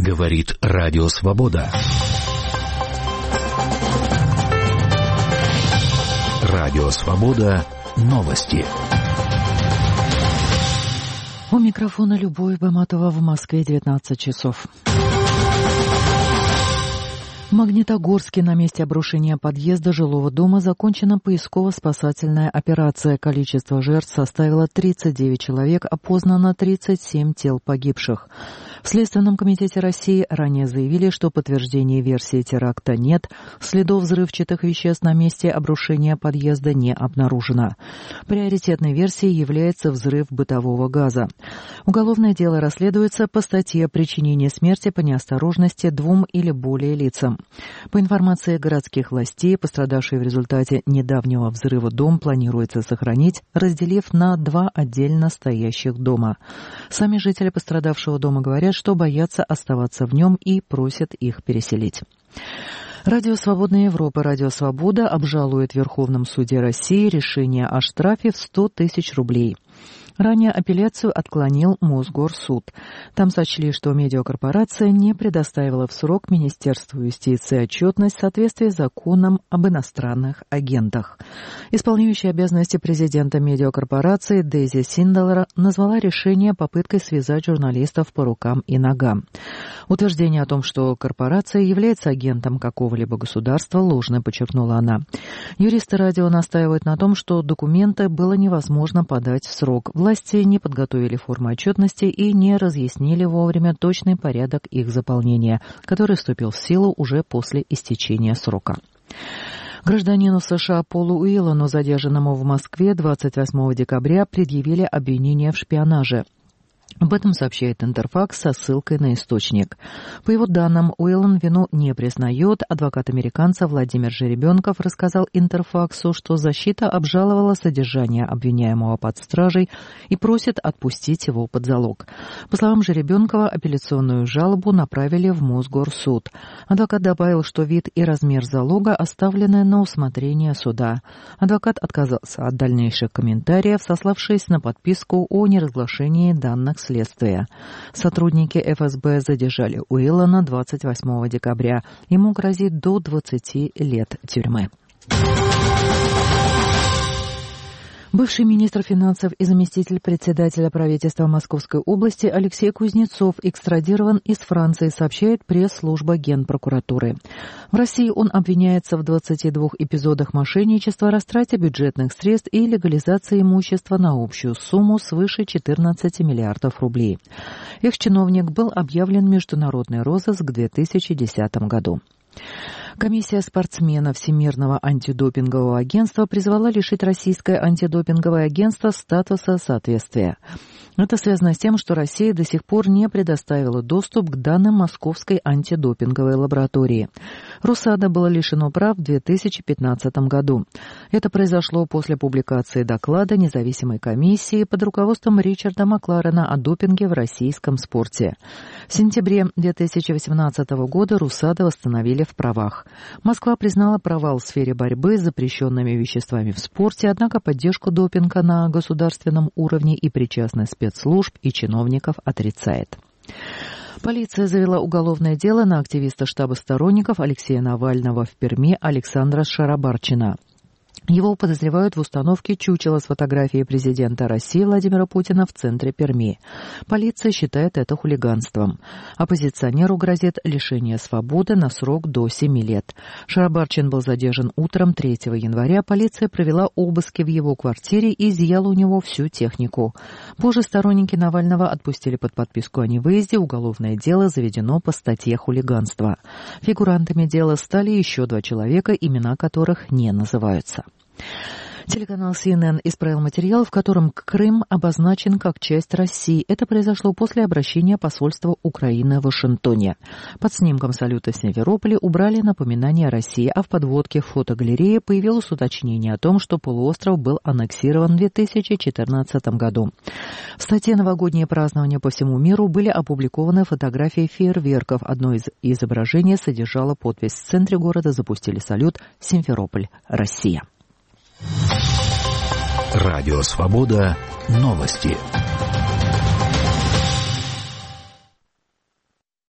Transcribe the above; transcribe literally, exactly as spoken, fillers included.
Говорит Радио Свобода. Радио Свобода. Новости. У микрофона Любовь Баматова, в Москве девятнадцать часов. В Магнитогорске на месте обрушения подъезда жилого дома закончена поисково-спасательная операция. Количество жертв составило тридцать девять человек, опознано тридцать семь тел погибших. В Следственном комитете России ранее заявили, что подтверждения версии теракта нет, следов взрывчатых веществ на месте обрушения подъезда не обнаружено. Приоритетной версией является взрыв бытового газа. Уголовное дело расследуется по статье «Причинение смерти по неосторожности двум или более лицам». По информации городских властей, пострадавший в результате недавнего взрыва дом планируется сохранить, разделив на два отдельно стоящих дома. Сами жители пострадавшего дома говорят, что боятся оставаться в нем и просят их переселить. Радио «Свободная Европа», Радио «Свобода» обжалует в Верховном суде России решение о штрафе в сто тысяч рублей. Ранее апелляцию отклонил Мосгорсуд. Там сочли, что медиакорпорация не предоставила в срок Министерству юстиции отчетность в соответствии с законом об иностранных агентах. Исполняющая обязанности президента медиакорпорации Дейзи Синдлер назвала решение попыткой связать журналистов по рукам и ногам. Утверждение о том, что корпорация является агентом какого-либо государства, ложно, подчеркнула она. Юристы радио настаивают на том, что документы было невозможно подать в срок. Власти не подготовили форму отчетности и не разъяснили вовремя точный порядок их заполнения, который вступил в силу уже после истечения срока. Гражданину США Полу Уиллану, задержанному в Москве двадцать восьмого декабря, предъявили обвинение в шпионаже. Об этом сообщает Интерфакс со ссылкой на источник. По его данным, Уиллан вину не признает. Адвокат американца Владимир Жеребенков рассказал Интерфаксу, что защита обжаловала содержание обвиняемого под стражей и просит отпустить его под залог. По словам Жеребенкова, апелляционную жалобу направили в Мосгорсуд. Адвокат добавил, что вид и размер залога оставлены на усмотрение суда. Адвокат отказался от дальнейших комментариев, сославшись на подписку о неразглашении данных следствия. Сотрудники эф эс бэ задержали Уиллана двадцать восьмого декабря. Ему грозит до двадцати лет тюрьмы. Бывший министр финансов и заместитель председателя правительства Московской области Алексей Кузнецов экстрадирован из Франции, сообщает пресс-служба Генпрокуратуры. В России он обвиняется в двадцати двух эпизодах мошенничества, растрате бюджетных средств и легализации имущества на общую сумму свыше четырнадцати миллиардов рублей. Экс-чиновник был объявлен в международный розыск в две тысячи десятом году. Комиссия спортсменов Всемирного антидопингового агентства призвала лишить российское антидопинговое агентство статуса соответствия. Это связано с тем, что Россия до сих пор не предоставила доступ к данным Московской антидопинговой лаборатории. РОСАДА было лишено прав в две тысячи пятнадцатом году. Это произошло после публикации доклада независимой комиссии под руководством Ричарда Макларена о допинге в российском спорте. В сентябре две тысячи восемнадцатого года РОСАДА восстановили в правах. Москва признала провал в сфере борьбы с запрещенными веществами в спорте, однако поддержку допинга на государственном уровне и причастность спецслужб и чиновников отрицает. Полиция завела уголовное дело на активиста штаба сторонников Алексея Навального в Перми Александра Шарабарчина. Его подозревают в установке чучела с фотографией президента России Владимира Путина в центре Перми. Полиция считает это хулиганством. Оппозиционеру грозит лишение свободы на срок до семи лет. Шарабарчин был задержан утром третьего января. Полиция провела обыски в его квартире и изъяла у него всю технику. Позже сторонники Навального отпустили под подписку о невыезде. Уголовное дело заведено по статье хулиганства. Фигурантами дела стали еще два человека, имена которых не называются. Телеканал си эн эн исправил материал, в котором Крым обозначен как часть России. Это произошло после обращения посольства Украины в Вашингтоне. Под снимком салюта в Симферополе убрали напоминание о России, а в подводке в фотогалерее появилось уточнение о том, что полуостров был аннексирован в две тысячи четырнадцатом году. В статье «Новогодние празднования по всему миру» были опубликованы фотографии фейерверков. Одно из изображений содержало подпись: «В центре города запустили салют Симферополь, Россия». Радио «Свобода». Новости.